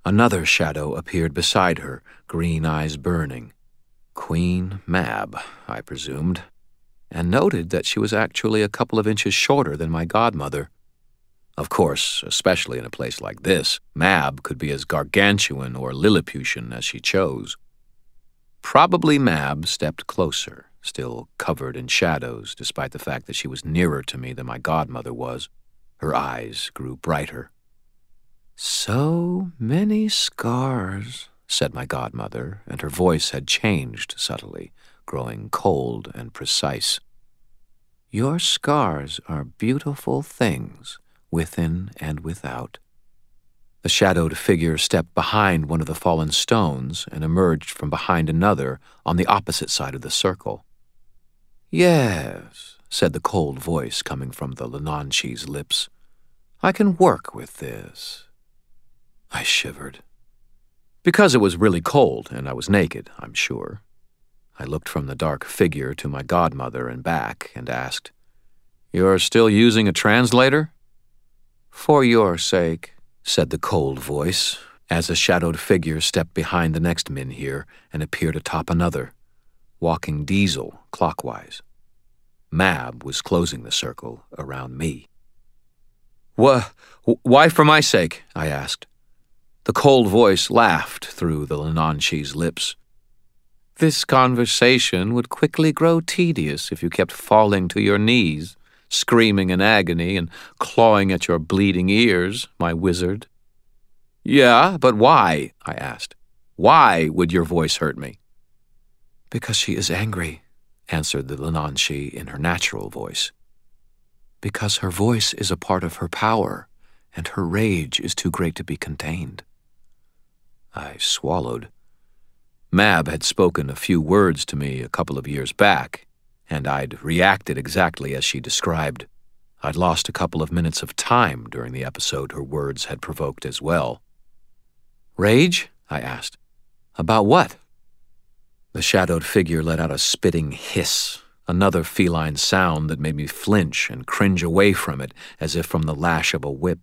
Another shadow appeared beside her, green eyes burning. Queen Mab, I presumed, and noted that she was actually a couple of inches shorter than my godmother. Of course, especially in a place like this, Mab could be as gargantuan or Lilliputian as she chose. Probably Mab stepped closer, still covered in shadows, despite the fact that she was nearer to me than my godmother was. Her eyes grew brighter. "So many scars," said my godmother, and her voice had changed subtly, growing cold and precise. "Your scars are beautiful things, within and without." The shadowed figure stepped behind one of the fallen stones and emerged from behind another on the opposite side of the circle. "Yes," said the cold voice coming from the Lenanshee's lips. "I can work with this." I shivered. Because it was really cold and I was naked, I'm sure. I looked from the dark figure to my godmother and back and asked, "You're still using a translator?" "For your sake," said the cold voice, as a shadowed figure stepped behind the next Minhir and appeared atop another, walking diesel clockwise. Mab was closing the circle around me. Why for my sake?" I asked. The cold voice laughed through the Lenanshee's lips. "This conversation would quickly grow tedious if you kept falling to your knees, screaming in agony and clawing at your bleeding ears, my wizard." "Yeah, but why?" I asked. "Why would your voice hurt me?" "Because she is angry," answered the Lenanshee in her natural voice. "Because her voice is a part of her power, and her rage is too great to be contained." I swallowed. Mab had spoken a few words to me a couple of years back, and I'd reacted exactly as she described. I'd lost a couple of minutes of time during the episode her words had provoked as well. "Rage?" I asked. "About what?" The shadowed figure let out a spitting hiss, another feline sound that made me flinch and cringe away from it as if from the lash of a whip.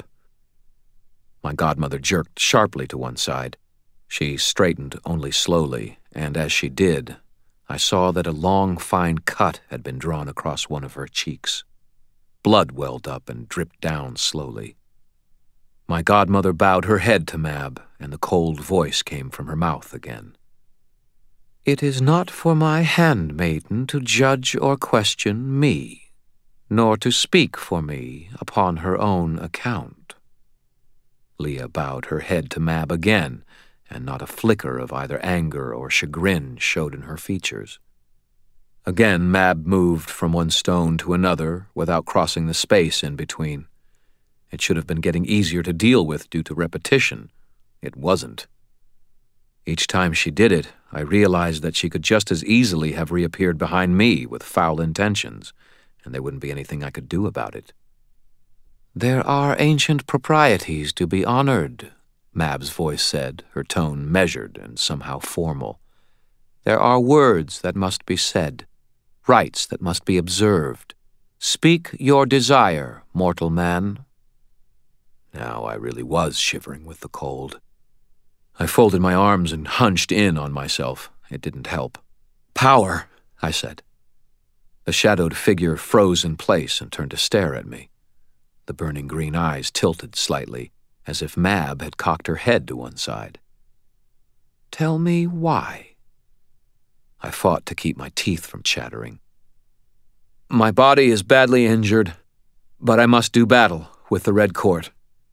My godmother jerked sharply to one side. She straightened only slowly, and as she did, I saw that a long, fine cut had been drawn across one of her cheeks. Blood welled up and dripped down slowly. My godmother bowed her head to Mab, and the cold voice came from her mouth again. "It is not for my handmaiden to judge or question me, nor to speak for me upon her own account." Leah bowed her head to Mab again, and not a flicker of either anger or chagrin showed in her features. Again Mab moved from one stone to another without crossing the space in between. It should have been getting easier to deal with due to repetition. It wasn't. Each time she did it, I realized that she could just as easily have reappeared behind me with foul intentions, and there wouldn't be anything I could do about it. "There are ancient proprieties to be honored," Mab's voice said, her tone measured and somehow formal. "There are words that must be said, rites that must be observed. Speak your desire, mortal man." Now I really was shivering with the cold. I folded my arms and hunched in on myself. It didn't help. "Power," I said. The shadowed figure froze in place and turned to stare at me. The burning green eyes tilted slightly, as if Mab had cocked her head to one side. "Tell me why." I fought to keep my teeth from chattering. "My body is badly injured, but I must do battle with the Red Court."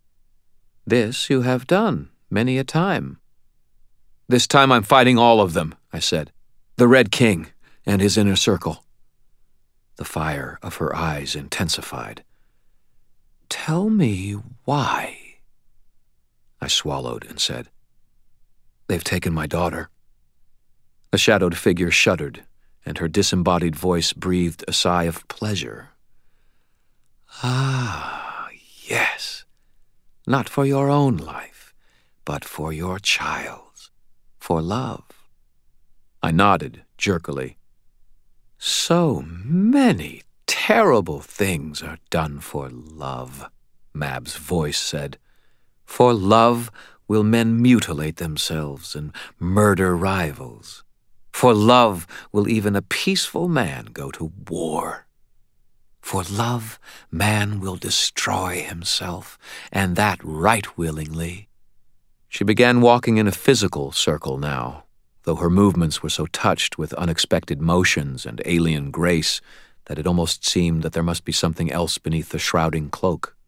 "This you have done many a time." "This time I'm fighting all of them," I said. "The Red King and his inner circle." The fire of her eyes intensified. "Tell me why." I swallowed and said, "They've taken my daughter." The shadowed figure shuddered, and her disembodied voice breathed a sigh of pleasure. "Ah, yes. Not for your own life, but for your child's, for love." I nodded jerkily. "So many terrible things are done for love," Mab's voice said. "For love will men mutilate themselves and murder rivals. For love will even a peaceful man go to war. For love, man will destroy himself, and that right willingly. She began walking in a physical circle now, though her movements were so touched with unexpected motions and alien grace that it almost seemed that there must be something else beneath the shrouding cloak.